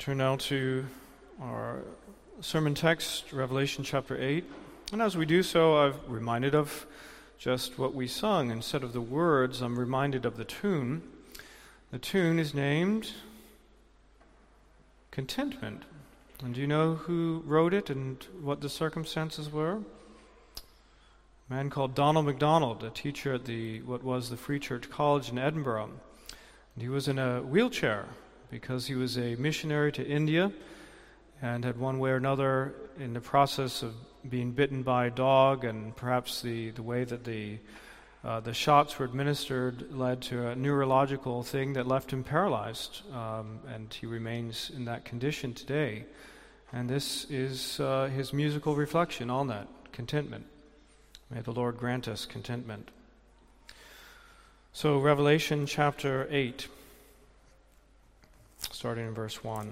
Turn now to our sermon text, Revelation chapter 8. And as we do so, I'm reminded of just what we sung. Instead of the words, I'm reminded of the tune. The tune is named Contentment. And do you know who wrote it and what the circumstances were? A man called Donald MacDonald, a teacher at what was the Free Church College in Edinburgh. And he was in a wheelchair because he was a missionary to India and had one way or another in the process of being bitten by a dog, and perhaps the way that the shots were administered led to a neurological thing that left him paralyzed, and he remains in that condition today. And this is his musical reflection on that, contentment. May the Lord grant us contentment. So, Revelation chapter 8, starting in verse 1.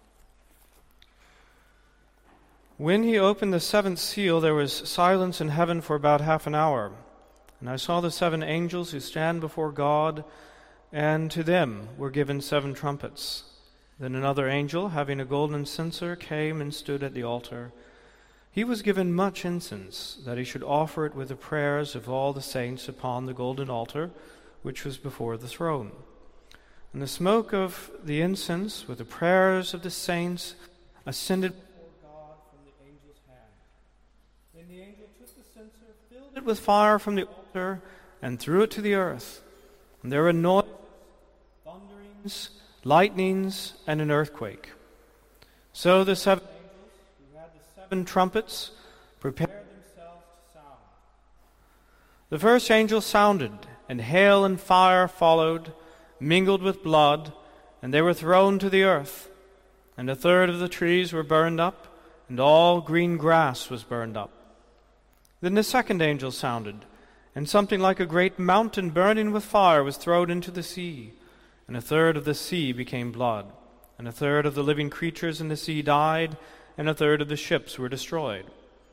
When he opened the seventh seal, there was silence in heaven for about half an hour. And I saw the 7 angels who stand before God, and to them were given 7 trumpets. Then another angel, having a golden censer, came and stood at the altar. He was given much incense, that he should offer it with the prayers of all the saints upon the golden altar, which was before the throne. And the smoke of the incense, with the prayers of the saints, ascended before God from the angel's hand. Then the angel took the censer, filled it with fire from the altar, and threw it to the earth. And there were noises, thunderings, lightnings, and an earthquake. So the 7 angels, who had the 7 trumpets, prepared themselves to sound. The first angel sounded, and hail and fire followed, mingled with blood, and they were thrown to the earth. And 1/3 of the trees were burned up, and all green grass was burned up. Then the second angel sounded, and something like a great mountain burning with fire was thrown into the sea. And 1/3 of the sea became blood, and 1/3 of the living creatures in the sea died, and 1/3 of the ships were destroyed.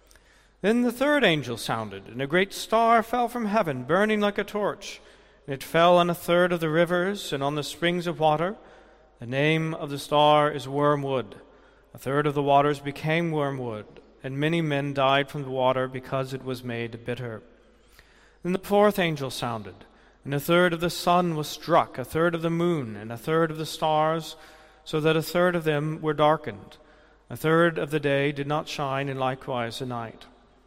Then the third angel sounded, and a great star fell from heaven, burning like a torch. And it fell on 1/3 of the rivers and on the springs of water. The name of the star is Wormwood. 1/3 of the waters became wormwood, and many men died from the water because it was made bitter. Then the fourth angel sounded, and 1/3 of the sun was struck, 1/3 of the moon, and 1/3 of the stars, so that 1/3 of them were darkened. 1/3 of the day did not shine, and likewise the night.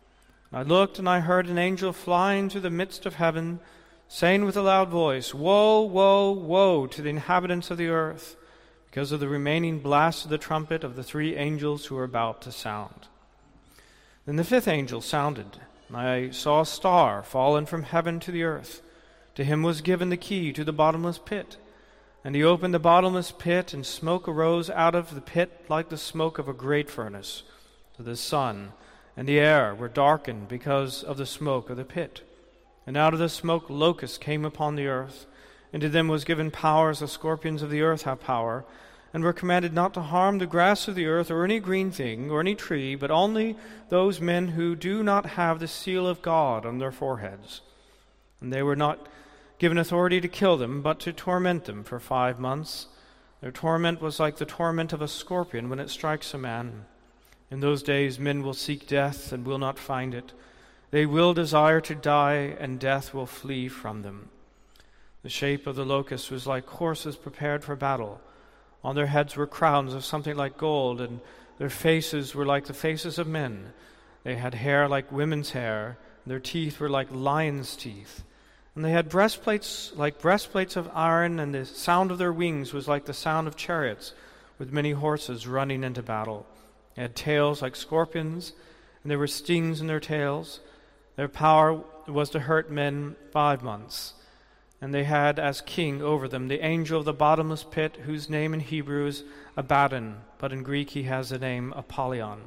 I looked, and I heard an angel flying through the midst of heaven, saying with a loud voice, Woe, woe, woe to the inhabitants of the earth, because of the remaining blast of the trumpet of the 3 angels who are about to sound. Then the 5th angel sounded, and I saw a star fallen from heaven to the earth. To him was given the key to the bottomless pit. And he opened the bottomless pit, and smoke arose out of the pit like the smoke of a great furnace. So the sun and the air were darkened because of the smoke of the pit. And out of the smoke locusts came upon the earth, and to them was given power as the scorpions of the earth have power, and were commanded not to harm the grass of the earth or any green thing or any tree, but only those men who do not have the seal of God on their foreheads. And they were not given authority to kill them, but to torment them for 5 months. Their torment was like the torment of a scorpion when it strikes a man. In those days men will seek death and will not find it. They will desire to die, and death will flee from them. The shape of the locusts was like horses prepared for battle. On their heads were crowns of something like gold, and their faces were like the faces of men. They had hair like women's hair, and their teeth were like lions' teeth. And they had breastplates like breastplates of iron, and the sound of their wings was like the sound of chariots, with many horses running into battle. They had tails like scorpions, and there were stings in their tails. Their power was to hurt men 5 months. And they had as king over them the angel of the bottomless pit, whose name in Hebrew is Abaddon, but in Greek he has the name Apollyon.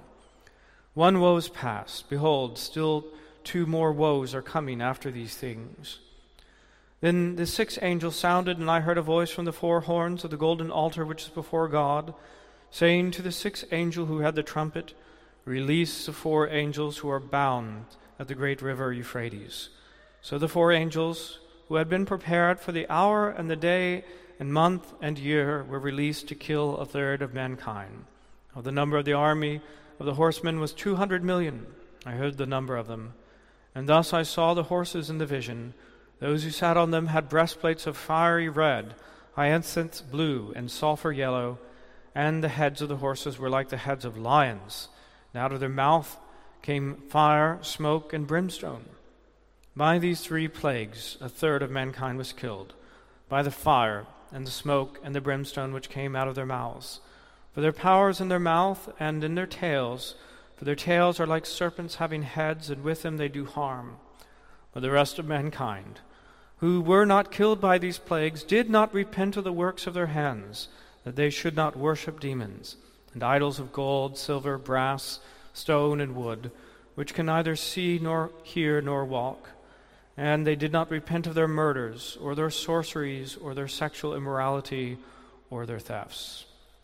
1 woe is past. Behold, still 2 more woes are coming after these things. Then the 6th angel sounded, and I heard a voice from the 4 horns of the golden altar which is before God, saying to the 6th angel who had the trumpet, Release the 4 angels who are bound at the great river Euphrates. So the 4 angels, who had been prepared for the hour and the day and month and year were released to kill a third of mankind. Now, the number of the army of the horsemen was 200 million. I heard the number of them. And thus I saw the horses in the vision. Those who sat on them had breastplates of fiery red, hyacinth blue, and sulfur yellow, and the heads of the horses were like the heads of lions. And out of their mouth came fire, smoke, and brimstone. By these three plagues a third of mankind was killed, by the fire and the smoke and the brimstone which came out of their mouths. For their power is in their mouth and in their tails, for their tails are like serpents having heads, and with them they do harm. But the rest of mankind, who were not killed by these plagues, did not repent of the works of their hands, that they should not worship demons, and idols of gold, silver, brass, stone, and wood, which can neither see nor hear nor walk. And they did not repent of their murders, or their sorceries, or their sexual immorality, or their thefts.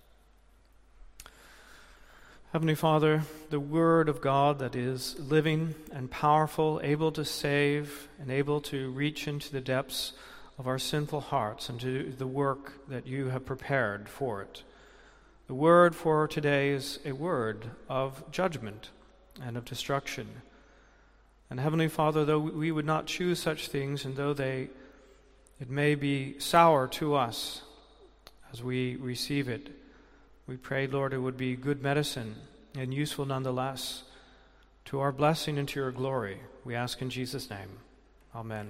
Heavenly Father, the Word of God that is living and powerful, able to save and able to reach into the depths of our sinful hearts and to the work that you have prepared for it. The word for today is a word of judgment and of destruction. And Heavenly Father, though we would not choose such things, and though it may be sour to us as we receive it, we pray, Lord, it would be good medicine and useful nonetheless to our blessing and to your glory. We ask in Jesus' name. Amen.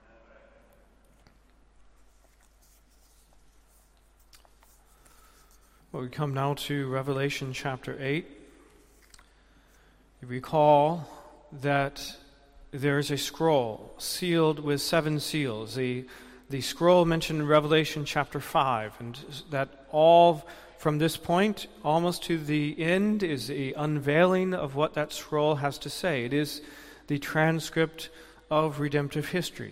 Well, we come now to Revelation chapter 8. You recall that there's a scroll sealed with 7 seals. The scroll mentioned in Revelation chapter 5, and that all from this point almost to the end is the unveiling of what that scroll has to say. It is the transcript of redemptive history.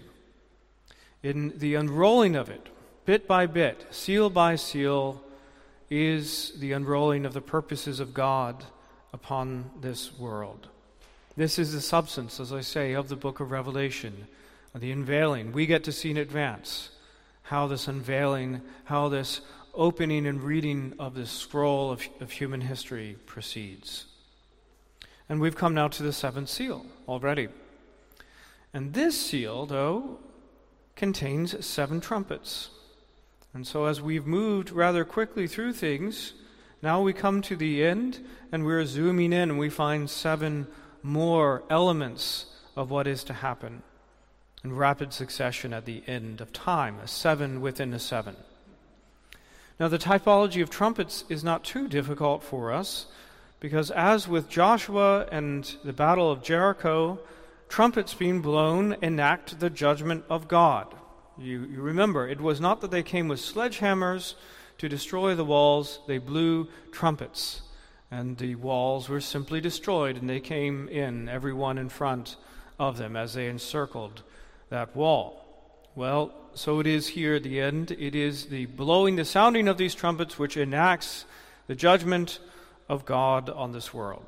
In the unrolling of it, bit by bit, seal by seal, is the unrolling of the purposes of God upon this world. This is the substance, as I say, of the book of Revelation, the unveiling. We get to see in advance how this unveiling, how this opening and reading of this scroll of human history proceeds. And we've come now to the 7th seal already. And this seal, though, contains 7 trumpets. And so as we've moved rather quickly through things, now we come to the end, and we're zooming in, and we find 7 more elements of what is to happen in rapid succession at the end of time, a 7 within a 7. Now, the typology of trumpets is not too difficult for us, because as with Joshua and the Battle of Jericho, trumpets being blown enact the judgment of God. You remember, it was not that they came with sledgehammers to destroy the walls, they blew trumpets, and the walls were simply destroyed, and they came in, everyone in front of them as they encircled that wall. Well, so it is here at the end. It is the blowing, the sounding of these trumpets which enacts the judgment of God on this world.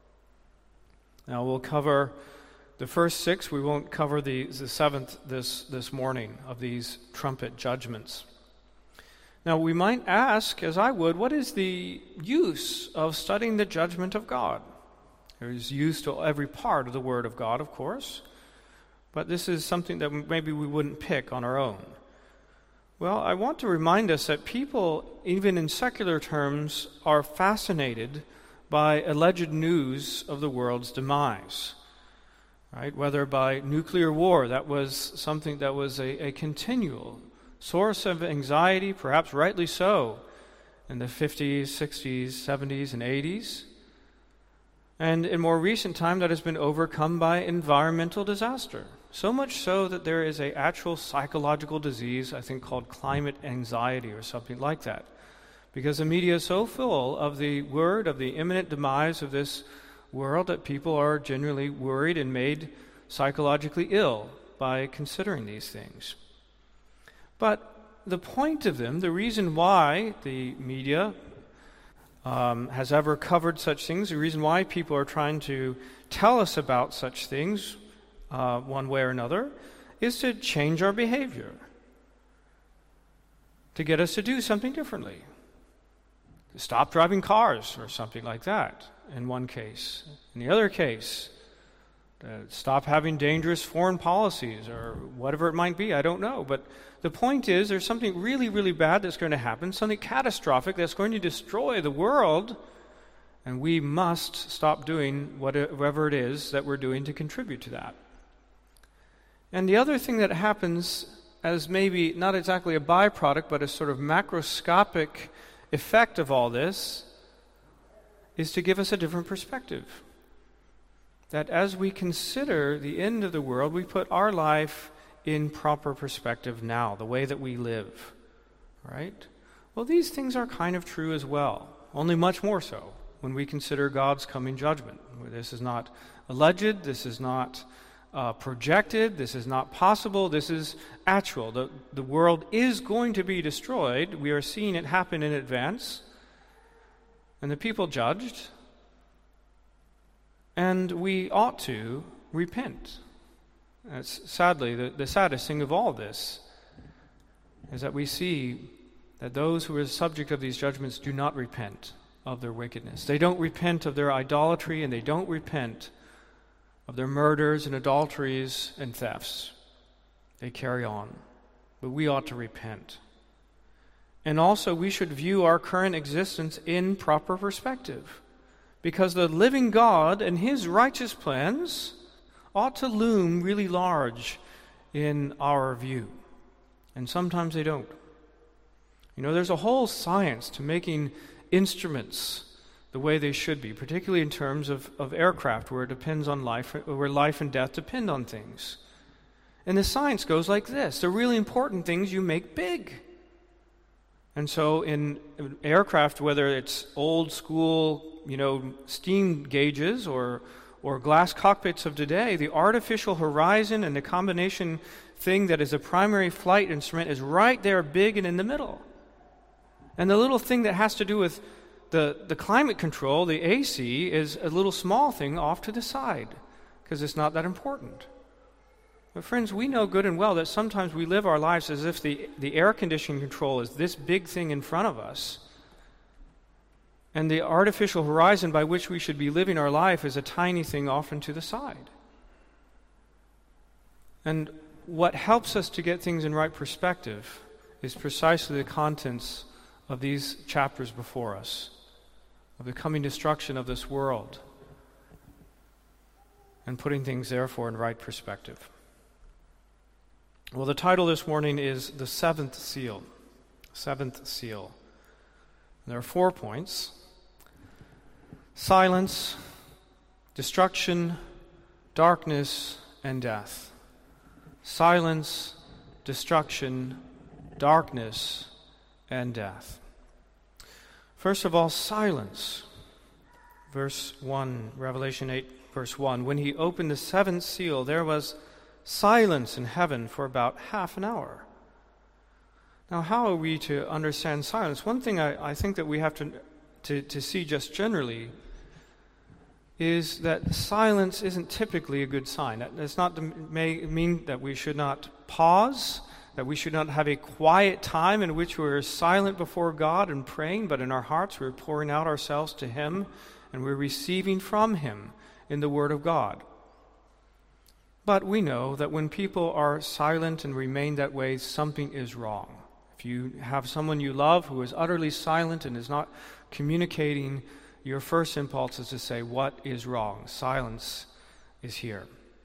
Now we'll cover the first 6. We won't cover the 7th this morning of these trumpet judgments. Now we might ask, as I would, what is the use of studying the judgment of God? There is use to every part of the Word of God, of course. But this is something that maybe we wouldn't pick on our own. Well, I want to remind us that people, even in secular terms, are fascinated by alleged news of the world's demise. Right? Whether by nuclear war, that was something that was a continual source of anxiety, perhaps rightly so, in the 50s, 60s, 70s, and 80s. And in more recent time, that has been overcome by environmental disaster. So much so that there is an actual psychological disease, I think, called climate anxiety or something like that. Because the media is so full of the word of the imminent demise of this world that people are genuinely worried and made psychologically ill by considering these things. But the point of them, the reason why the media has ever covered such things, the reason why people are trying to tell us about such things one way or another, is to change our behavior. to get us to do something differently. To stop driving cars or something like that in one case. In the other case, to stop having dangerous foreign policies or whatever it might be. I don't know. But the point is, there's something really, really bad that's going to happen, something catastrophic that's going to destroy the world, and we must stop doing whatever it is that we're doing to contribute to that. And the other thing that happens as maybe not exactly a byproduct, but a sort of macroscopic effect of all this, is to give us a different perspective. That as we consider the end of the world, we put our life in proper perspective now, the way that we live. Right? Well, these things are kind of true as well, only much more so when we consider God's coming judgment. This is not alleged, this is not projected, this is not possible, this is actual. The world is going to be destroyed. We are seeing it happen in advance. And the people judged. And we ought to repent. That's sadly the saddest thing of all this, is that we see that those who are the subject of these judgments do not repent of their wickedness. They don't repent of their idolatry, and they don't repent of their murders and adulteries and thefts. They carry on. But we ought to repent. And also we should view our current existence in proper perspective, because the living God and His righteous plans ought to loom really large in our view. And sometimes they don't. You know, there's a whole science to making instruments the way they should be, particularly in terms of aircraft, where it depends on life, where life and death depend on things. And the science goes like this. The really important things you make big. And so in aircraft, whether it's old school, steam gauges or glass cockpits of today, the artificial horizon and the combination thing that is a primary flight instrument is right there, big and in the middle. And the little thing that has to do with the climate control, the AC, is a little small thing off to the side, because it's not that important. But friends, we know good and well that sometimes we live our lives as if the air conditioning control is this big thing in front of us, and the artificial horizon by which we should be living our life is a tiny thing off and to the side. And what helps us to get things in right perspective is precisely the contents of these chapters before us, of the coming destruction of this world, and putting things therefore in right perspective. Well, the title this morning is The Seventh Seal. Seventh Seal. There are 4 points: silence, destruction, darkness, and death. Silence, destruction, darkness, and death. First of all, silence. Verse 1, Revelation 8, verse 1. When He opened the 7th seal, there was silence in heaven for about half an hour. Now, how are we to understand silence? One thing I think that we have to see just generally is that silence isn't typically a good sign. That's not to mean that we should not pause, that we should not have a quiet time in which we're silent before God and praying, but in our hearts we're pouring out ourselves to Him and we're receiving from Him in the Word of God. But we know that when people are silent and remain that way, something is wrong. If you have someone you love who is utterly silent and is not communicating, your first impulse is to say, what is wrong? Silence is here.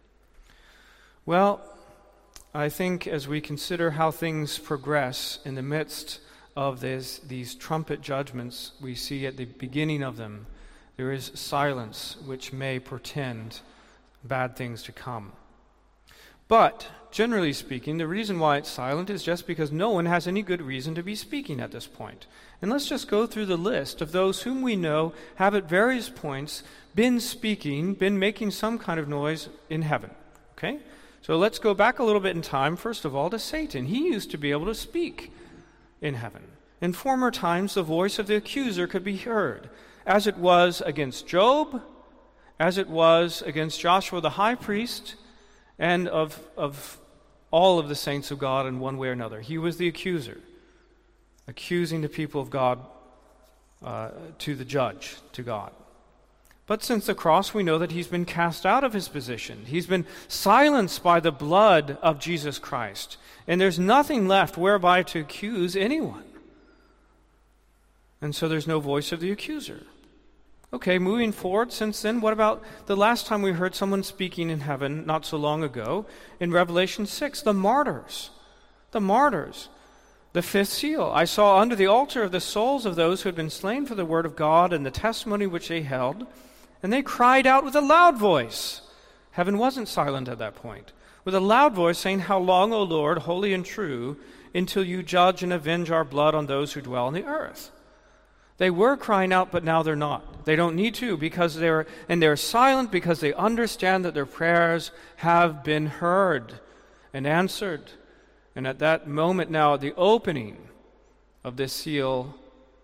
Well, I think as we consider how things progress in the midst of these trumpet judgments we see at the beginning of them, there is silence which may portend bad things to come. But, generally speaking, the reason why it's silent is just because no one has any good reason to be speaking at this point. And let's just go through the list of those whom we know have at various points been speaking, been making some kind of noise in heaven. Okay? So let's go back a little bit in time, first of all, to Satan. He used to be able to speak in heaven. In former times, the voice of the accuser could be heard, as it was against Job, as it was against Joshua the high priest, and of all of the saints of God in one way or another. He was the accuser. accusing the people of God to the judge, to God. But since the cross, we know that he's been cast out of his position. He's been silenced by the blood of Jesus Christ. And there's nothing left whereby to accuse anyone. And so there's no voice of the accuser. Okay, moving forward since then, what about the last time we heard someone speaking in heaven not so long ago in Revelation 6, the martyrs. The martyrs. The fifth seal. I saw under the altar of the souls of those who had been slain for the word of God and the testimony which they held, and they cried out with a loud voice. Heaven wasn't silent at that point. With a loud voice saying, "How long, O Lord, holy and true, until you judge and avenge our blood on those who dwell on the earth?" They were crying out, but now they're not. They don't need to because they're silent because they understand that their prayers have been heard and answered. And at that moment now, the opening of this seal,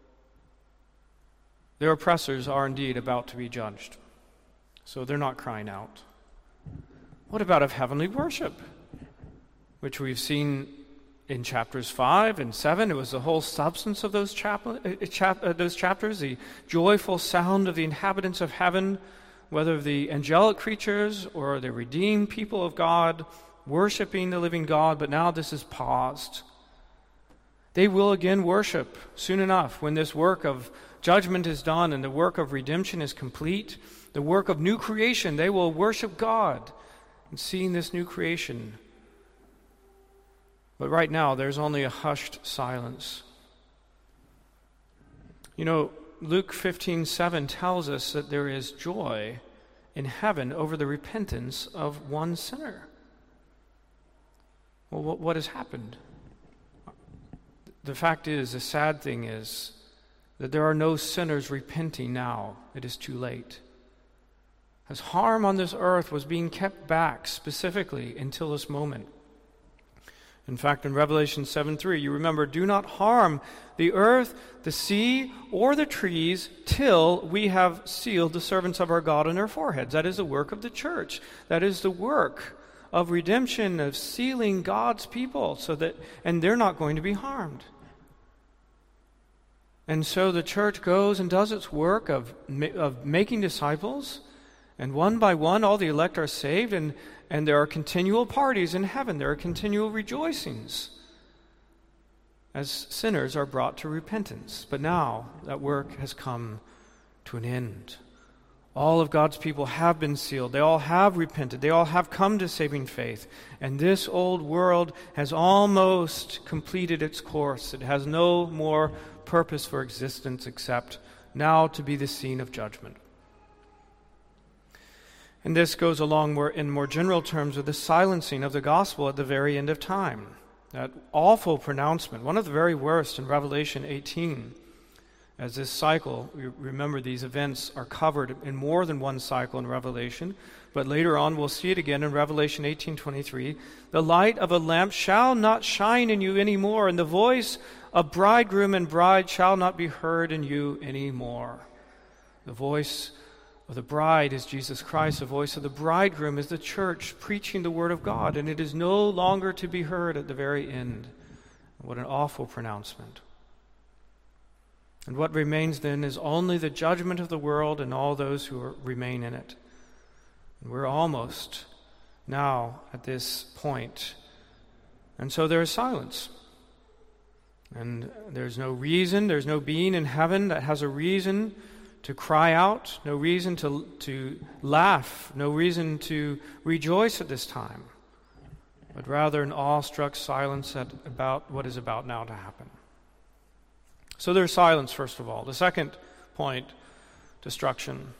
their oppressors are indeed about to be judged. So they're not crying out. What about of heavenly worship, which we've seen in chapters 5 and 7? It was the whole substance of those chapters, the joyful sound of the inhabitants of heaven, whether the angelic creatures or the redeemed people of God, worshiping the living God. But now this is paused. They will again worship soon enough when this work of judgment is done and the work of redemption is complete, the work of new creation. They will worship God and seeing this new creation. But right now, there's only a hushed silence. You know, Luke 15:7 tells us that there is joy in heaven over the repentance of one sinner. Well, what has happened? The fact is, the sad thing is, that there are no sinners repenting now. It is too late. As harm on this earth was being kept back specifically until this moment. In fact, in Revelation 7:3, you remember, "Do not harm the earth, the sea, or the trees till we have sealed the servants of our God on their foreheads." That is the work of the church. That is the work of redemption, of sealing God's people, and they're not going to be harmed. And so the church goes and does its work of making disciples, and one by one all the elect are saved, and there are continual parties in heaven. There are continual rejoicings as sinners are brought to repentance. But now that work has come to an end. All of God's people have been sealed. They all have repented. They all have come to saving faith. And this old world has almost completed its course. It has no more purpose for existence except now to be the scene of judgment. And this goes along in more general terms with the silencing of the gospel at the very end of time. That awful pronouncement, one of the very worst in Revelation 18. As this cycle, remember these events are covered in more than one cycle in Revelation, but later on we'll see it again in Revelation 18:23. "The light of a lamp shall not shine in you anymore, and the voice of bridegroom and bride shall not be heard in you anymore." The voice of the bride is Jesus Christ. The voice of the bridegroom is the church preaching the word of God, and it is no longer to be heard at the very end. What an awful pronouncement. And what remains then is only the judgment of the world and all those who remain in it. And we're almost now at this point. And so there is silence. And there's no reason, there's no being in heaven that has a reason to cry out, no reason to laugh, no reason to rejoice at this time, but rather an awestruck silence about what is about now to happen. So there's silence, first of all. The second point, destruction.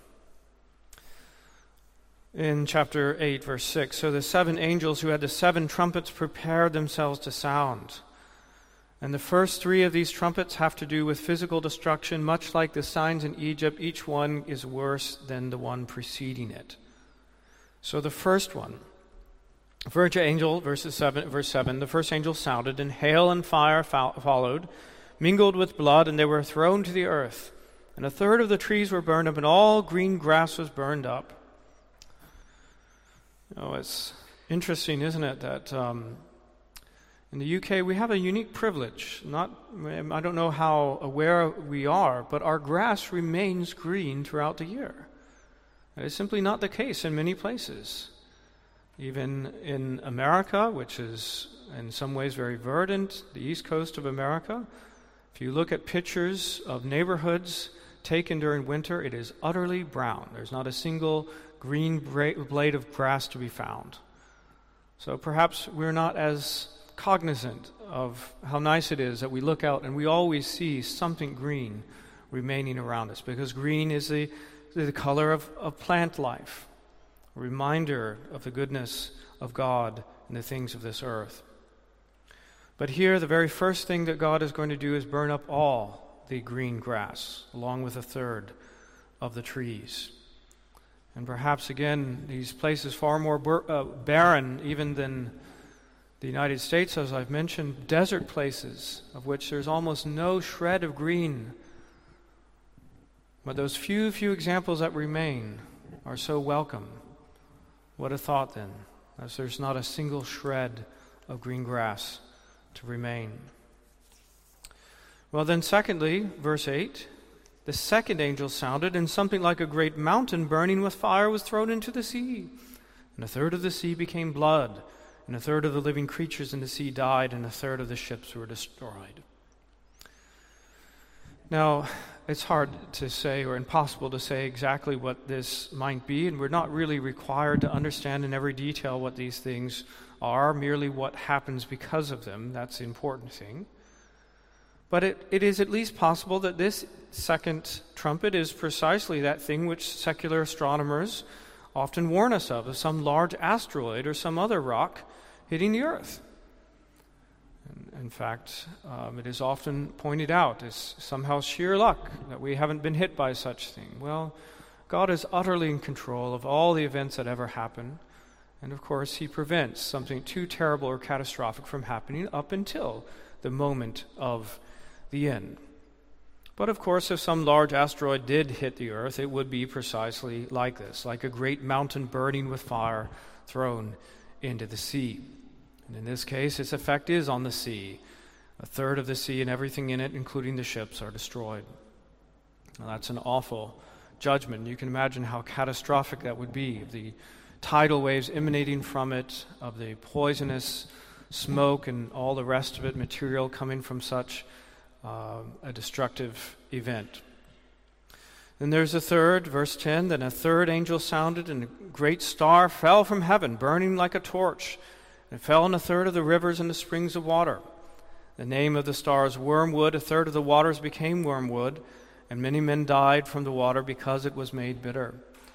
In chapter 8, verse 6, "So the 7 angels who had the 7 trumpets prepared themselves to sound. And the first 3 of these trumpets have to do with physical destruction, much like the signs in Egypt. Each one is worse than the one preceding it." So the first one, first angel, verse 7, the first angel sounded, and hail and fire followed, mingled with blood, and they were thrown to the earth. And a third of the trees were burned up, and all green grass was burned up. It's interesting, isn't it, that In the UK, we have a unique privilege. I don't know how aware we are, but our grass remains green throughout the year. That is simply not the case in many places. Even in America, which is in some ways very verdant, the east coast of America, if you look at pictures of neighborhoods taken during winter, it is utterly brown. There's not a single green blade of grass to be found. So perhaps we're not as cognizant of how nice it is that we look out and we always see something green remaining around us, because green is the color of plant life, a reminder of the goodness of God and the things of this earth. But here, the very first thing that God is going to do is burn up all the green grass, along with a third of the trees. And perhaps, again, these places far more barren even than the United States, as I've mentioned, desert places of which there's almost no shred of green. But those few examples that remain are so welcome. What a thought then, as there's not a single shred of green grass to remain. Well then, secondly, verse 8, the second angel sounded, and something like a great mountain burning with fire was thrown into the sea. And a third of the sea became blood, and a third of the living creatures in the sea died, and a third of the ships were destroyed. Now, it's hard to say, or impossible to say exactly what this might be, and we're not really required to understand in every detail what these things are, merely what happens because of them. That's the important thing. But it is at least possible that this second trumpet is precisely that thing which secular astronomers often warn us of some large asteroid or some other rock hitting the earth. In fact, it is often pointed out as somehow sheer luck that we haven't been hit by such thing. Well, God is utterly in control of all the events that ever happen, and of course He prevents something too terrible or catastrophic from happening up until the moment of the end. But of course, if some large asteroid did hit the earth, it would be precisely like this, like a great mountain burning with fire thrown into the sea. And in this case, its effect is on the sea. A third of the sea and everything in it, including the ships, are destroyed. Now, that's an awful judgment. You can imagine how catastrophic that would be. The tidal waves emanating from it, of the poisonous smoke and all the rest of it, material coming from such a destructive event. Then there's a third, verse 10, then a third angel sounded, and a great star fell from heaven, burning like a torch. It fell in a third of the rivers and the springs of water. The name of the star is wormwood. A third of the waters became wormwood, and many men died from the water because it was made bitter.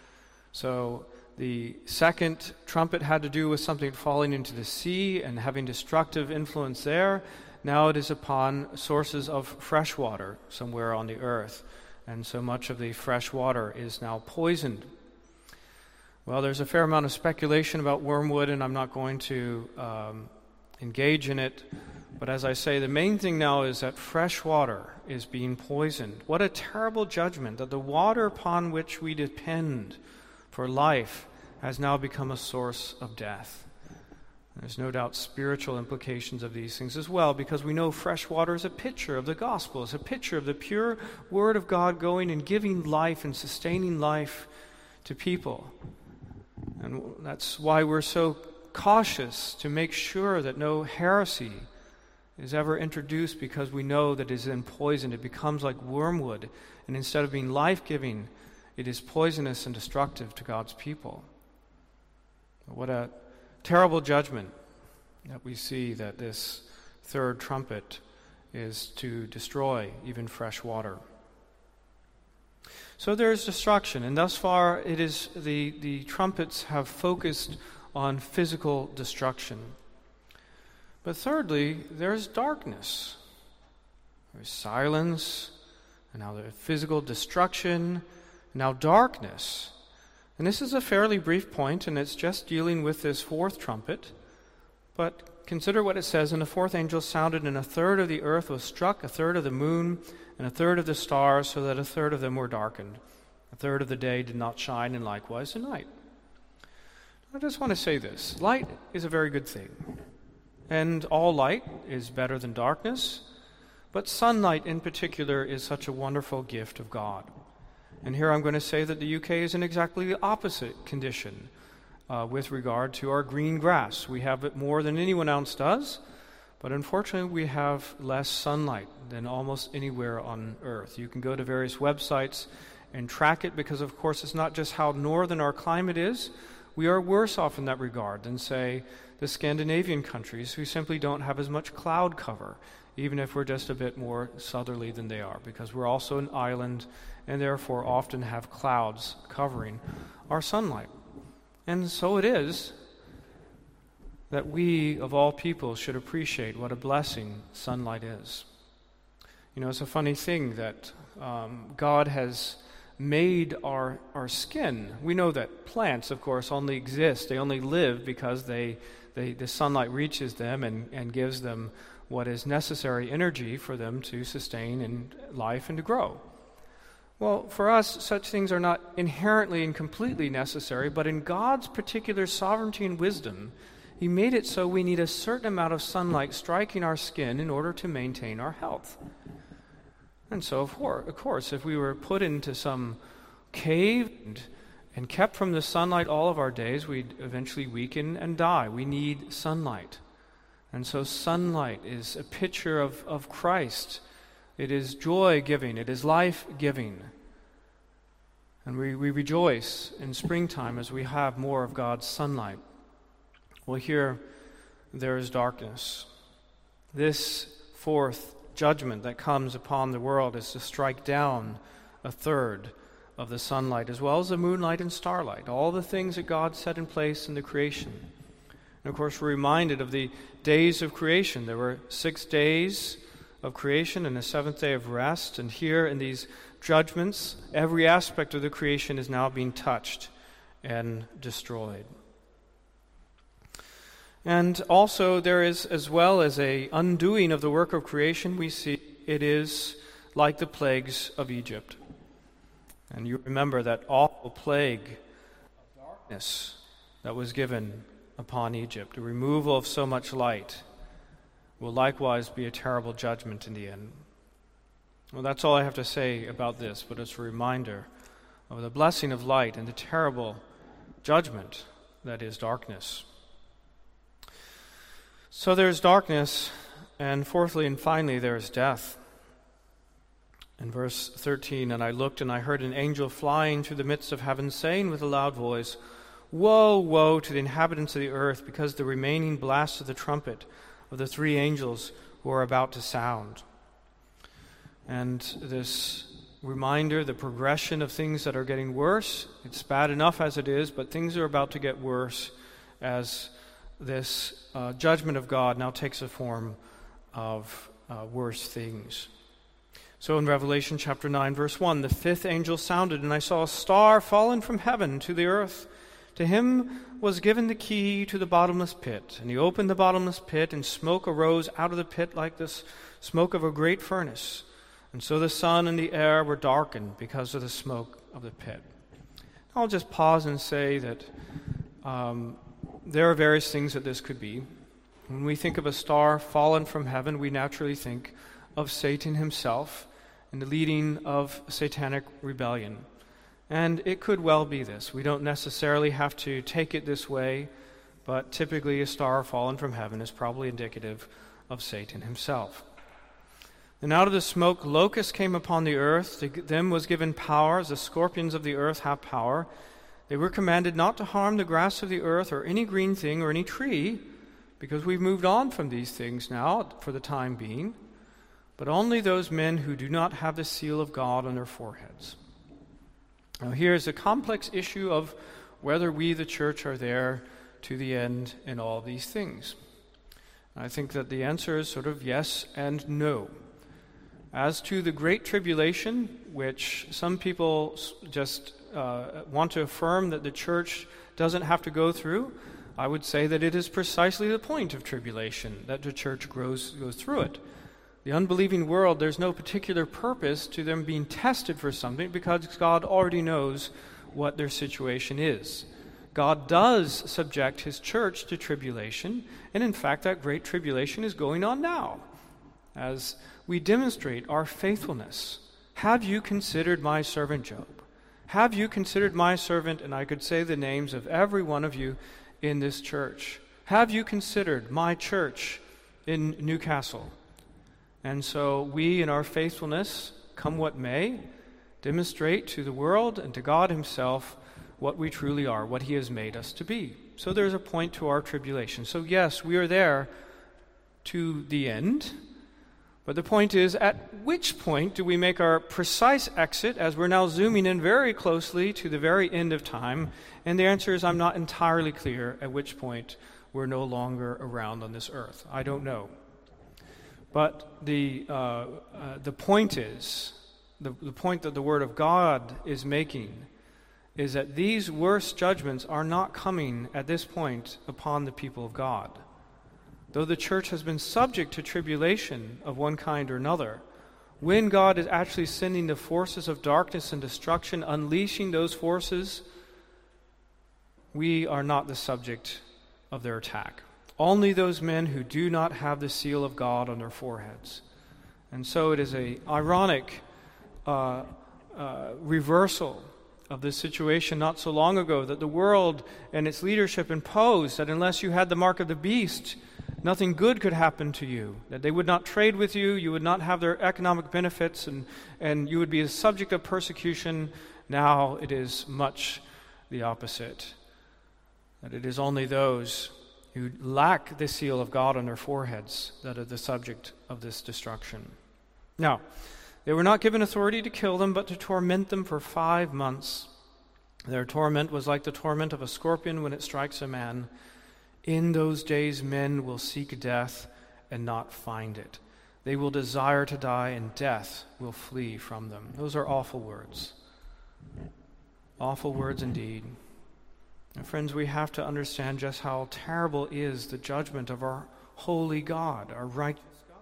So the second trumpet had to do with something falling into the sea and having destructive influence there. Now it is upon sources of fresh water somewhere on the earth, and so much of the fresh water is now poisoned. Well, there's a fair amount of speculation about wormwood, and I'm not going to engage in it. But as I say, the main thing now is that fresh water is being poisoned. What a terrible judgment, that the water upon which we depend for life has now become a source of death. There's no doubt spiritual implications of these things as well, because we know fresh water is a picture of the gospel. It's a picture of the pure Word of God going and giving life and sustaining life to people. And that's why we're so cautious to make sure that no heresy is ever introduced, because we know that it is then poisoned. It becomes like wormwood, and instead of being life-giving, it is poisonous and destructive to God's people. What a terrible judgment that we see, that this third trumpet is to destroy even fresh water. So there is destruction, and thus far it is the trumpets have focused on physical destruction. But thirdly, there's darkness. There's silence, and now there's physical destruction, and now darkness. And this is a fairly brief point, and it's just dealing with this fourth trumpet. But consider what it says, and the fourth angel sounded, and a third of the earth was struck, a third of the moon, and a third of the stars, so that a third of them were darkened. A third of the day did not shine, and likewise the night. I just want to say this. Light is a very good thing. and all light is better than darkness, but sunlight in particular is such a wonderful gift of God. And here I'm going to say that the UK is in exactly the opposite condition with regard to our green grass. We have it more than anyone else does, but unfortunately we have less sunlight than almost anywhere on earth. You can go to various websites and track it because, of course, it's not just how northern our climate is. We are worse off in that regard than, say, the Scandinavian countries who simply don't have as much cloud cover, even if we're just a bit more southerly than they are, because we're also an island and therefore often have clouds covering our sunlight. And so it is that we, of all people, should appreciate what a blessing sunlight is. You know, it's a funny thing that God has made our skin. We know that plants, of course, only exist, they only live because the sunlight reaches them and gives them what is necessary energy for them to sustain in life and to grow. Well, for us, such things are not inherently and completely necessary, but in God's particular sovereignty and wisdom, He made it so we need a certain amount of sunlight striking our skin in order to maintain our health. And so, of course, if we were put into some cave and kept from the sunlight all of our days, we'd eventually weaken and die. We need sunlight. And so sunlight is a picture of Christ. It is joy-giving. It is life-giving. And we rejoice in springtime as we have more of God's sunlight. Well, here there is darkness. This fourth judgment that comes upon the world is to strike down a third of the sunlight, as well as the moonlight and starlight, all the things that God set in place in the creation. And of course, we're reminded of the days of creation. There were 6 days of creation and a 7th day of rest, and here in these judgments, every aspect of the creation is now being touched and destroyed. And also there is, as well as a undoing of the work of creation, we see it is like the plagues of Egypt. And you remember that awful plague of darkness that was given upon Egypt. The removal of so much light will likewise be a terrible judgment in the end. Well, that's all I have to say about this, but it's a reminder of the blessing of light and the terrible judgment that is darkness. So there's darkness, and fourthly and finally there's death. In verse 13, "And I looked, and I heard an angel flying through the midst of heaven, saying with a loud voice, 'Woe, woe to the inhabitants of the earth, because the remaining blast of the trumpet of the 3 angels who are about to sound.'" And this reminder, the progression of things that are getting worse, it's bad enough as it is, but things are about to get worse as this judgment of God now takes a form of worse things. So in Revelation chapter 9, verse 1, "The 5th angel sounded, and I saw a star fallen from heaven to the earth. To him was given the key to the bottomless pit. And he opened the bottomless pit, and smoke arose out of the pit like the smoke of a great furnace. And so the sun and the air were darkened because of the smoke of the pit." I'll just pause and say that there are various things that this could be. When we think of a star fallen from heaven, we naturally think of Satan himself and the leading of satanic rebellion. And it could well be this. We don't necessarily have to take it this way, but typically a star fallen from heaven is probably indicative of Satan himself. "And out of the smoke locusts came upon the earth. To them was given power, as the scorpions of the earth have power. They were commanded not to harm the grass of the earth or any green thing or any tree," because we've moved on from these things now for the time being, "but only those men who do not have the seal of God on their foreheads." Now here's a complex issue of whether we, the church, are there to the end in all these things. I think that the answer is sort of yes and no. As to the Great Tribulation, which some people just want to affirm that the church doesn't have to go through, I would say that it is precisely the point of tribulation, that the church goes through it. The unbelieving world, there's no particular purpose to them being tested for something because God already knows what their situation is. God does subject his church to tribulation, and in fact that great tribulation is going on now as we demonstrate our faithfulness. Have you considered my servant Job? Have you considered my servant, and I could say the names of every one of you in this church. Have you considered my church in Newcastle? And so we, in our faithfulness, come what may, demonstrate to the world and to God himself what we truly are, what he has made us to be. So there's a point to our tribulation. So yes, we are there to the end. But the point is, at which point do we make our precise exit, as we're now zooming in very closely to the very end of time? And the answer is, I'm not entirely clear at which point we're no longer around on this earth. I don't know. But the point is, the point that the Word of God is making is that these worst judgments are not coming at this point upon the people of God. Though the church has been subject to tribulation of one kind or another, when God is actually sending the forces of darkness and destruction, unleashing those forces, we are not the subject of their attack. Only those men who do not have the seal of God on their foreheads. And so it is an ironic reversal of this situation not so long ago that the world and its leadership imposed that unless you had the mark of the beast, nothing good could happen to you, that they would not trade with you, you would not have their economic benefits, and you would be a subject of persecution. Now it is much the opposite, that it is only those who lack the seal of God on their foreheads that are the subject of this destruction. Now, they were not given authority to kill them, but to torment them for 5 months. Their torment was like the torment of a scorpion when it strikes a man. In those days men will seek death and not find it. They will desire to die, and death will flee from them. Those are awful words. Awful words indeed. And friends, we have to understand just how terrible is the judgment of our holy God, our righteous God.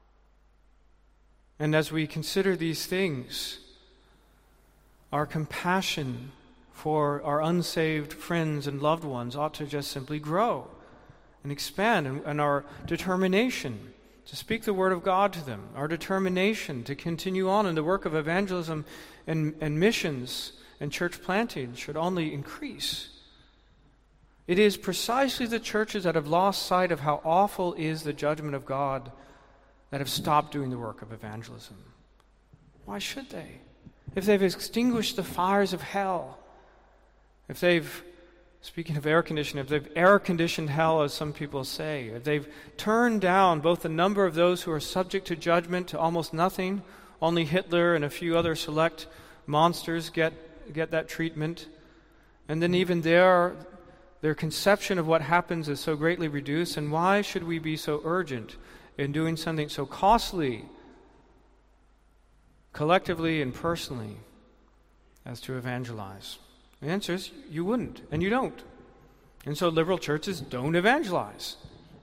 And as we consider these things, our compassion for our unsaved friends and loved ones ought to just simply grow and expand, and our determination to speak the word of God to them, our determination to continue on in the work of evangelism and missions and church planting should only increase. It is precisely the churches that have lost sight of how awful is the judgment of God that have stopped doing the work of evangelism. Why should they? If they've extinguished the fires of hell, if they've, speaking of air conditioning, if they've air-conditioned hell, as some people say, if they've turned down both the number of those who are subject to judgment to almost nothing, only Hitler and a few other select monsters get that treatment, and then even their conception of what happens is so greatly reduced, and why should we be so urgent in doing something so costly, collectively and personally, as to evangelize? The answer is you wouldn't, and you don't. And so liberal churches don't evangelize.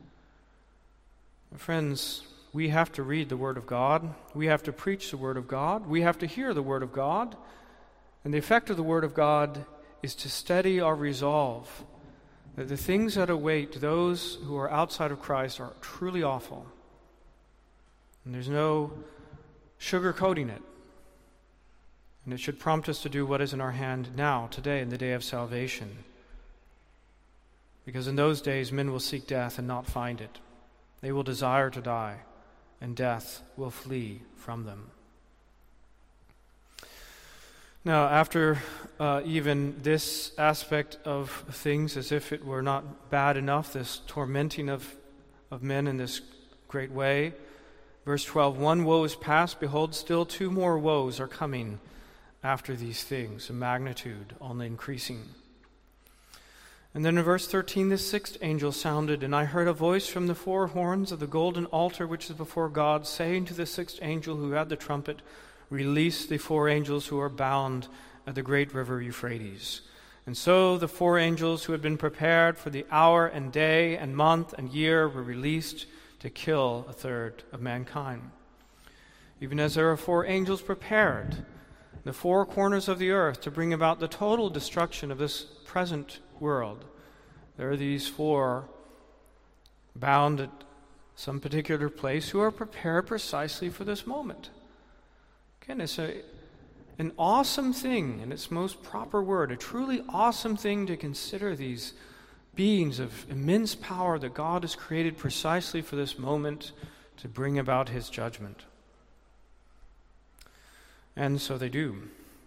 Friends, we have to read the Word of God. We have to preach the Word of God. We have to hear the Word of God. And the effect of the Word of God is to steady our resolve that the things that await those who are outside of Christ are truly awful. And there's no sugarcoating it. And it should prompt us to do what is in our hand now, today, in the day of salvation. Because in those days men will seek death and not find it. They will desire to die, and death will flee from them. Now, after even this aspect of things, as if it were not bad enough, this tormenting of men in this great way, verse 12, one woe is past, behold, still 2 more woes are coming after these things, a magnitude only increasing. And then in verse 13, the 6th angel sounded, and I heard a voice from the 4 horns of the golden altar which is before God, saying to the 6th angel who had the trumpet, release the 4 angels who are bound at the great river Euphrates. And so the 4 angels who had been prepared for the hour and day and month and year were released to kill 1/3 of mankind. Even as there are 4 angels prepared the four corners of the earth to bring about the total destruction of this present world. There are these four bound at some particular place who are prepared precisely for this moment. Again, it's an awesome thing in its most proper word, a truly awesome thing to consider these beings of immense power that God has created precisely for this moment to bring about his judgment. And so they do.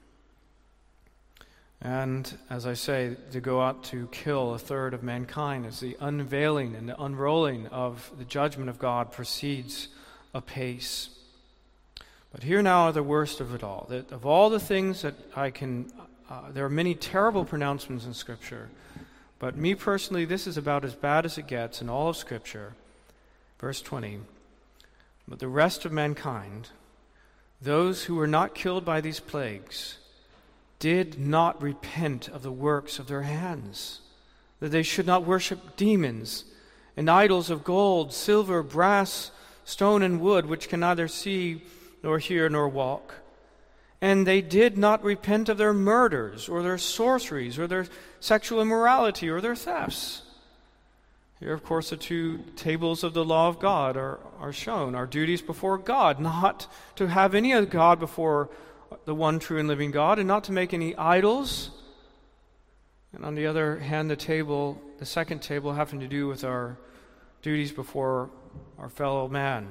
And as I say, to go out to kill a third of mankind as the unveiling and the unrolling of the judgment of God proceeds apace. But here now are the worst of it all. That of all the things that there are many terrible pronouncements in Scripture, but me personally, this is about as bad as it gets in all of Scripture. Verse 20, but the rest of mankind, those who were not killed by these plagues, did not repent of the works of their hands, that they should not worship demons and idols of gold, silver, brass, stone, and wood, which can neither see nor hear nor walk. And they did not repent of their murders or their sorceries or their sexual immorality or their thefts. Here, of course, the two tables of the law of God are shown, our duties before God, not to have any other God before the one true and living God, and not to make any idols. And on the other hand, the second table, having to do with our duties before our fellow man.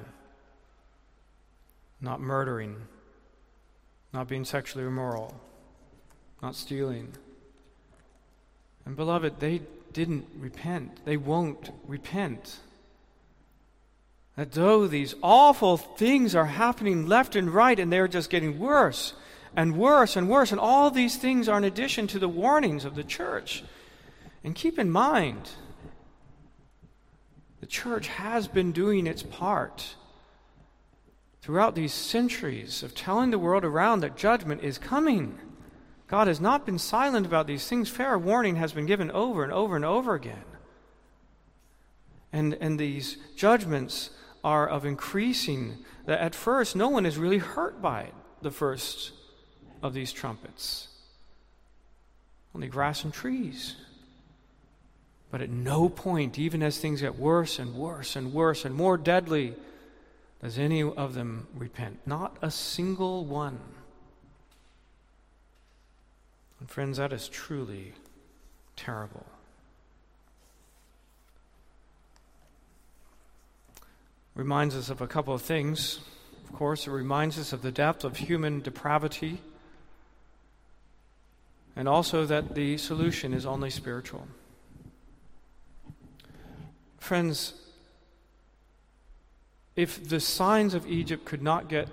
Not murdering, not being sexually immoral, not stealing. And beloved, they didn't repent. They won't repent. That though these awful things are happening left and right, and they're just getting worse and worse and worse, and all these things are in addition to the warnings of the church. And keep in mind, the church has been doing its part throughout these centuries of telling the world around that judgment is coming. God has not been silent about these things. Fair warning has been given over and over and over again. And these judgments are of increasing, that at first no one is really hurt by it, the first of these trumpets. Only grass and trees. But at no point, even as things get worse and worse and worse and more deadly, does any of them repent. Not a single one. And friends, that is truly terrible. Reminds us of a couple of things. Of course, it reminds us of the depth of human depravity, and also that the solution is only spiritual. Friends, if the signs of Egypt could not get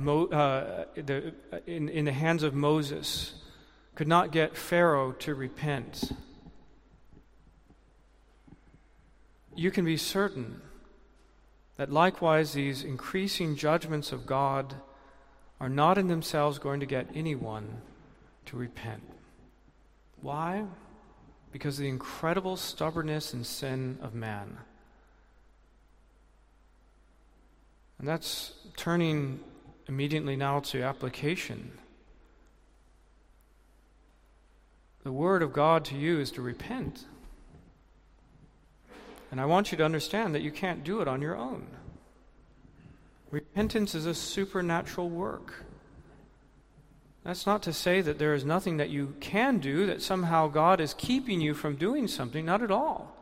in the hands of Moses, could not get Pharaoh to repent, you can be certain that likewise these increasing judgments of God are not in themselves going to get anyone to repent. Why? Because of the incredible stubbornness and sin of man. And that's turning immediately now to application. The word of God to you is to repent. And I want you to understand that you can't do it on your own. Repentance is a supernatural work. That's not to say that there is nothing that you can do, that somehow God is keeping you from doing something. Not at all.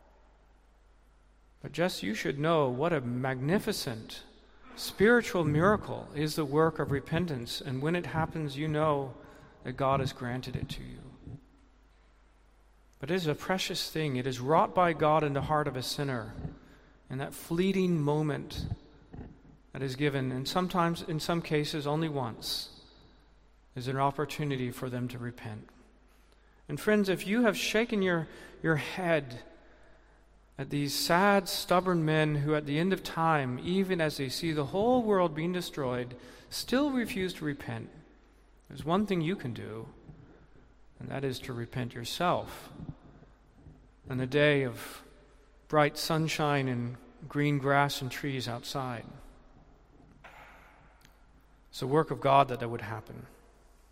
But just you should know what a magnificent spiritual miracle is the work of repentance. And when it happens, you know that God has granted it to you. But it is a precious thing. It is wrought by God in the heart of a sinner. And that fleeting moment that is given, and sometimes, in some cases, only once, is an opportunity for them to repent. And friends, if you have shaken your head at these sad, stubborn men who at the end of time, even as they see the whole world being destroyed, still refuse to repent, there's one thing you can do, and that is to repent yourself. On the day of bright sunshine and green grass and trees outside. It's the work of God that would happen.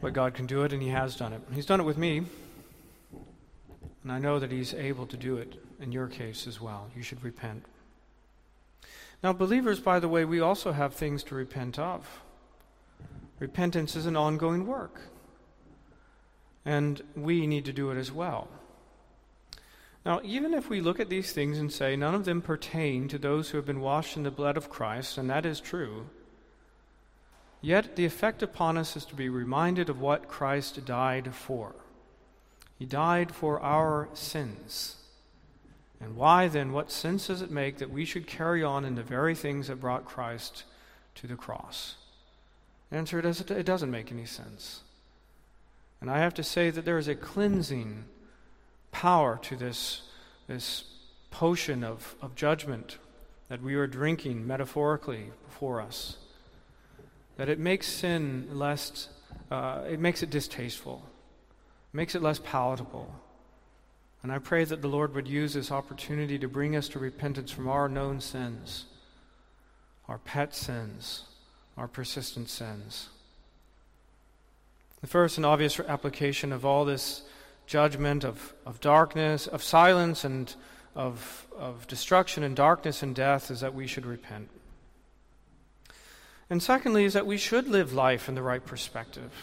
But God can do it, and He has done it. He's done it with me, and I know that He's able to do it in your case as well. You should repent. Now, believers, by the way, we also have things to repent of. Repentance is an ongoing work, and we need to do it as well. Now, even if we look at these things and say none of them pertain to those who have been washed in the blood of Christ, and that is true, yet the effect upon us is to be reminded of what Christ died for. He died for our sins. And why then, what sense does it make that we should carry on in the very things that brought Christ to the cross? The answer is it doesn't make any sense. And I have to say that there is a cleansing power to this potion of judgment that we are drinking metaphorically before us. That it makes sin less, it makes it distasteful, makes it less palatable. And I pray that the Lord would use this opportunity to bring us to repentance from our known sins, our pet sins, our persistent sins. The first and obvious application of all this judgment of darkness, of silence, and of destruction and darkness and death is that we should repent. And secondly is that we should live life in the right perspective.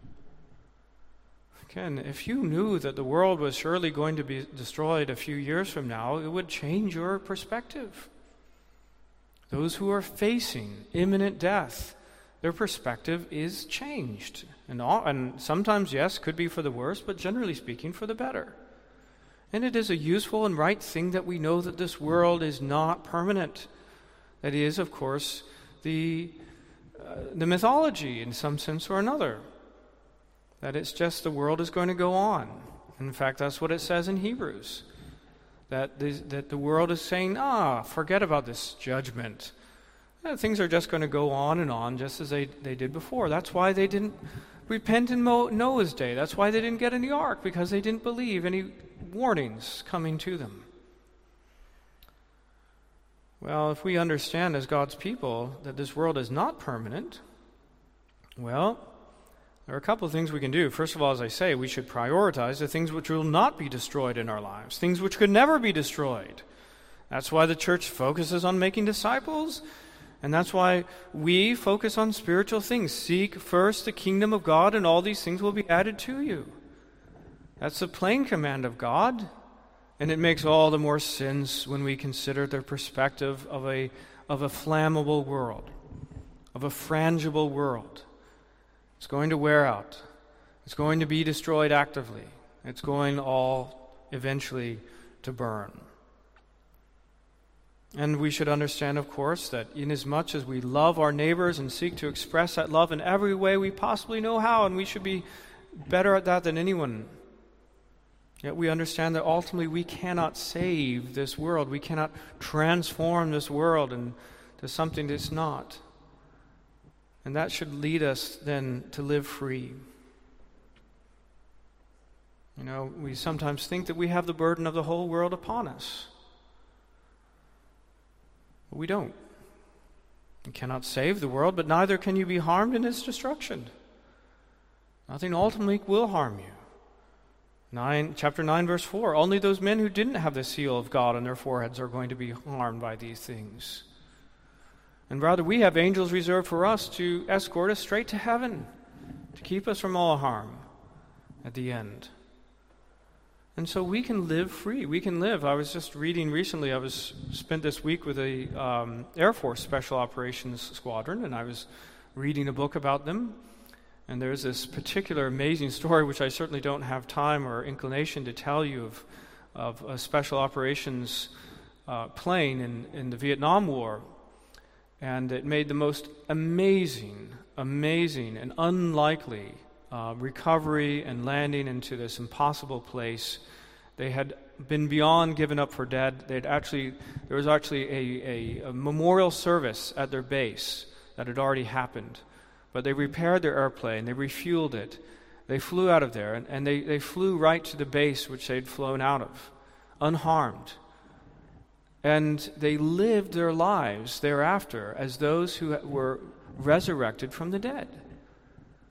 Again, if you knew that the world was surely going to be destroyed a few years from now, it would change your perspective. Those who are facing imminent death, their perspective is changed. And sometimes, yes, could be for the worse, but generally speaking, for the better. And it is a useful and right thing that we know that this world is not permanent. That is, of course, the mythology in some sense or another. That it's just the world is going to go on. In fact, that's what it says in Hebrews. That the world is saying, forget about this judgment. Things are just going to go on just as they did before. That's why they didn't repent in Noah's day. That's why they didn't get in the ark, because they didn't believe any warnings coming to them. Well, if we understand as God's people that this world is not permanent, well, there are a couple of things we can do. First of all, as I say, we should prioritize the things which will not be destroyed in our lives, things which could never be destroyed. That's why the church focuses on making disciples, and that's why we focus on spiritual things. Seek first the kingdom of God, and all these things will be added to you. That's the plain command of God, and it makes all the more sense when we consider the perspective of a flammable world, of a frangible world. It's going to wear out. It's going to be destroyed actively. It's going all eventually to burn. And we should understand, of course, that inasmuch as we love our neighbors and seek to express that love in every way we possibly know how, and we should be better at that than anyone, yet we understand that ultimately we cannot save this world. We cannot transform this world into something that's not. And that should lead us then to live free. You know, we sometimes think that we have the burden of the whole world upon us. But we don't. You cannot save the world, but neither can you be harmed in its destruction. Nothing ultimately will harm you. Chapter 9, verse 4, only those men who didn't have the seal of God on their foreheads are going to be harmed by these things. And rather, we have angels reserved for us to escort us straight to heaven, to keep us from all harm at the end. And so we can live free. We can live. I was just reading recently, spent this week with the Air Force Special Operations Squadron, and I was reading a book about them. And there's this particular amazing story, which I certainly don't have time or inclination to tell you, of a special operations plane in the Vietnam War. And it made the most amazing and unlikely recovery and landing into this impossible place. They had been beyond given up for dead. There was actually a memorial service at their base that had already happened. But they repaired their airplane, they refueled it, they flew out of there, and they flew right to the base which they'd flown out of, unharmed. And they lived their lives thereafter as those who were resurrected from the dead.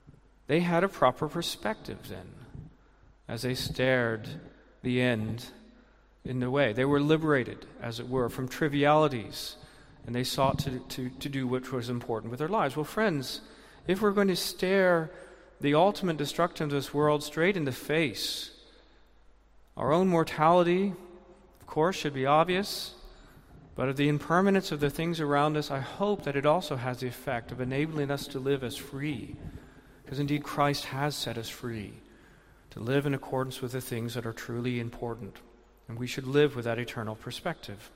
They had a proper perspective then, as they stared the end in the way. They were liberated, as it were, from trivialities, and they sought to do what was important with their lives. Well, friends, if we're going to stare the ultimate destruction of this world straight in the face, our own mortality, of course, should be obvious, but of the impermanence of the things around us, I hope that it also has the effect of enabling us to live as free, because indeed Christ has set us free to live in accordance with the things that are truly important, and we should live with that eternal perspective.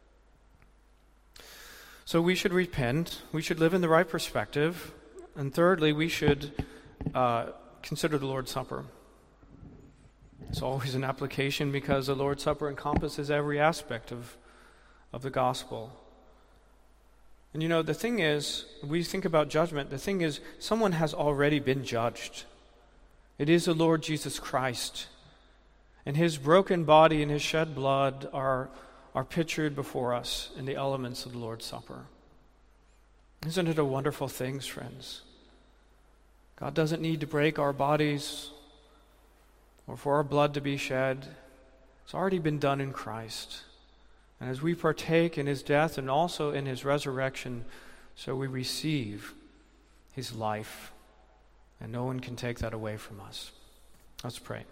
So we should repent, we should live in the right perspective, and thirdly, we should consider the Lord's Supper. It's always an application because the Lord's Supper encompasses every aspect of the gospel. And you know, the thing is, we think about judgment, the thing is, someone has already been judged. It is the Lord Jesus Christ. And his broken body and his shed blood are pictured before us in the elements of the Lord's Supper. Isn't it a wonderful thing, friends? God doesn't need to break our bodies or for our blood to be shed. It's already been done in Christ. And as we partake in his death and also in his resurrection, so we receive his life. And no one can take that away from us. Let's pray.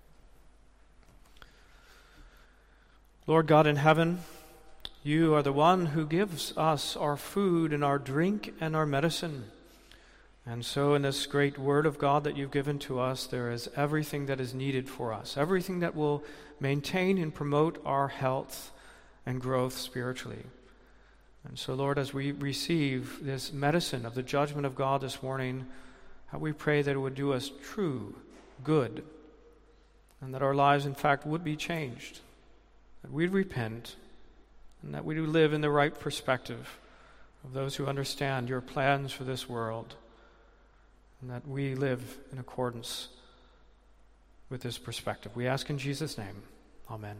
Lord God in heaven, you are the one who gives us our food and our drink and our medicine. And so in this great word of God that you've given to us, there is everything that is needed for us, everything that will maintain and promote our health and growth spiritually. And so, Lord, as we receive this medicine of the judgment of God this morning, how we pray that it would do us true good, and that our lives, in fact, would be changed, that we'd repent, and that we do live in the right perspective of those who understand your plans for this world, and that we live in accordance with this perspective. We ask in Jesus' name. Amen.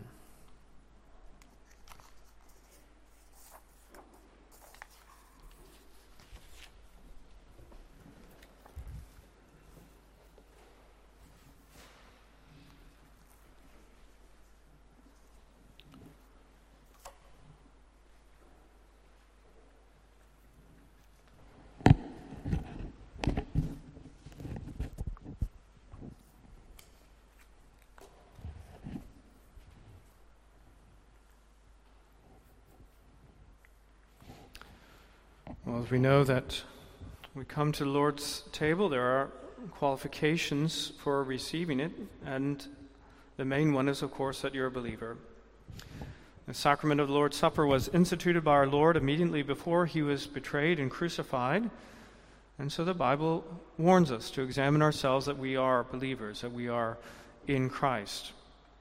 Well, as we know that we come to the Lord's table, there are qualifications for receiving it, and the main one is, of course, that you're a believer. The sacrament of the Lord's Supper was instituted by our Lord immediately before he was betrayed and crucified, and so the Bible warns us to examine ourselves that we are believers, that we are in Christ.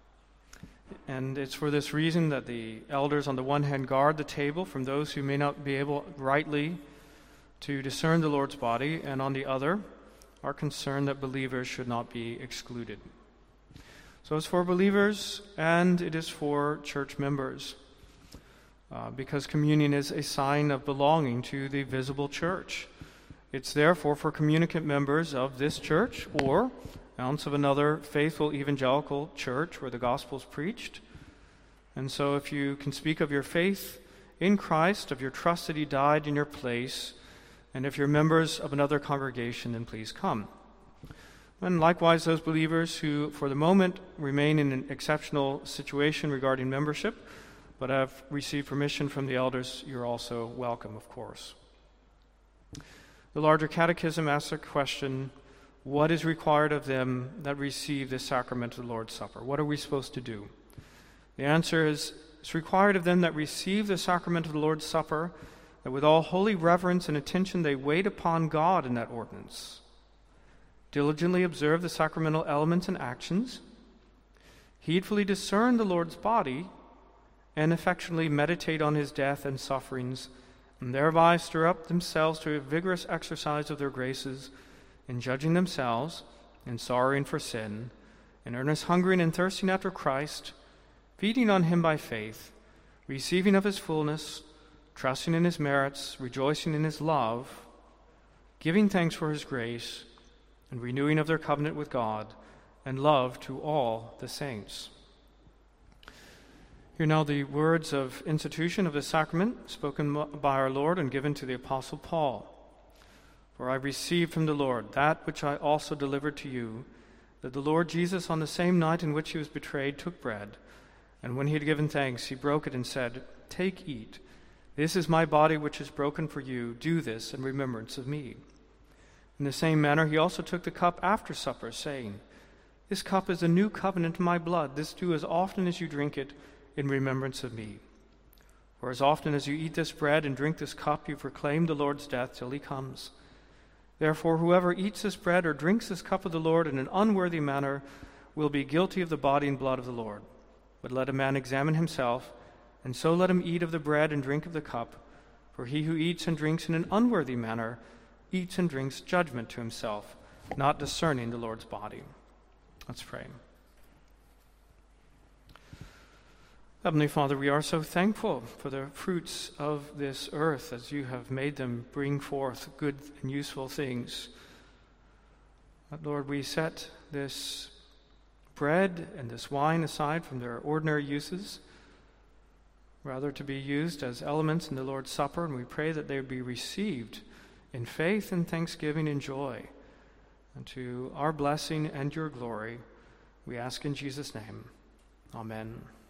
And it's for this reason that the elders, on the one hand, guard the table from those who may not be able rightly to discern the Lord's body, and on the other, are concerned that believers should not be excluded. So it's for believers, and it is for church members, because communion is a sign of belonging to the visible church. It's therefore for communicant members of this church, or ounce of another faithful evangelical church where the gospel is preached. And so if you can speak of your faith in Christ, of your trust that he died in your place, and if you're members of another congregation, then please come. And likewise, those believers who for the moment remain in an exceptional situation regarding membership, but have received permission from the elders, you're also welcome, of course. The larger catechism asks a question: what is required of them that receive this sacrament of the Lord's Supper? What are we supposed to do? The answer is, it's required of them that receive the sacrament of the Lord's Supper, that with all holy reverence and attention they wait upon God in that ordinance, diligently observe the sacramental elements and actions, heedfully discern the Lord's body, and affectionately meditate on his death and sufferings, and thereby stir up themselves to a vigorous exercise of their graces, in judging themselves, in sorrowing for sin, in earnest hungering and thirsting after Christ, feeding on him by faith, receiving of his fullness, trusting in his merits, rejoicing in his love, giving thanks for his grace, and renewing of their covenant with God, and love to all the saints. Hear now the words of institution of the sacrament spoken by our Lord and given to the Apostle Paul. For I received from the Lord that which I also delivered to you, that the Lord Jesus, on the same night in which he was betrayed, took bread, and when he had given thanks, he broke it and said, "Take, eat. This is my body which is broken for you. Do this in remembrance of me." In the same manner he also took the cup after supper, saying, "This cup is the new covenant in my blood. This do as often as you drink it in remembrance of me. For as often as you eat this bread and drink this cup, you proclaim the Lord's death till he comes. Therefore, whoever eats this bread or drinks this cup of the Lord in an unworthy manner will be guilty of the body and blood of the Lord. But let a man examine himself, and so let him eat of the bread and drink of the cup. For he who eats and drinks in an unworthy manner eats and drinks judgment to himself, not discerning the Lord's body." Let's pray. Heavenly Father, we are so thankful for the fruits of this earth as you have made them bring forth good and useful things. But Lord, we set this bread and this wine aside from their ordinary uses, rather to be used as elements in the Lord's Supper, and we pray that they would be received in faith and thanksgiving and joy. And to our blessing and your glory, we ask in Jesus' name. Amen.